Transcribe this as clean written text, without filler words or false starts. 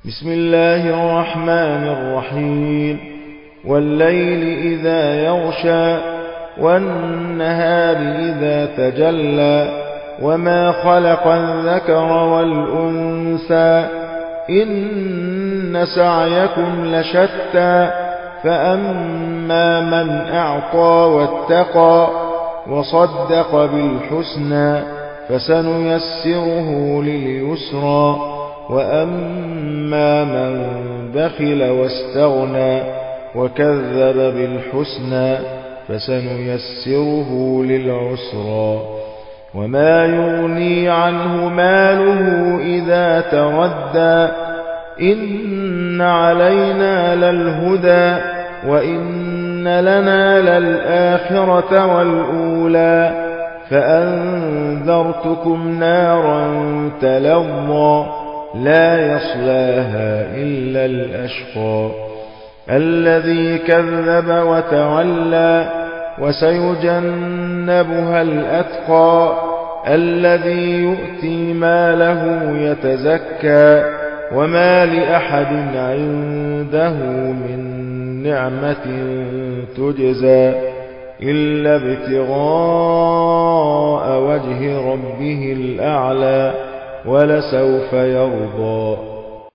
بسم الله الرحمن الرحيم والليل إذا يغشى والنهار إذا تجلى وما خلق الذكر والأنثى إن سعيكم لشتى فأما من أعطى واتقى وصدق بالحسنى فسنيسره لليسرى وأما من بخل واستغنى وكذب بالحسنى فسنيسره للعسرى وما يغني عنه ماله إذا تردى إن علينا للهدى وإن لنا للآخرة والأولى فأنذرتكم نارا تلظى لا يصلاها إلا الأشقى الذي كذب وتولى وسيجنبها الأتقى الذي يؤتي ماله يتزكى وما لأحد عنده من نعمة تجزى إلا ابتغاء وجه ربه الأعلى ولسوف يرضى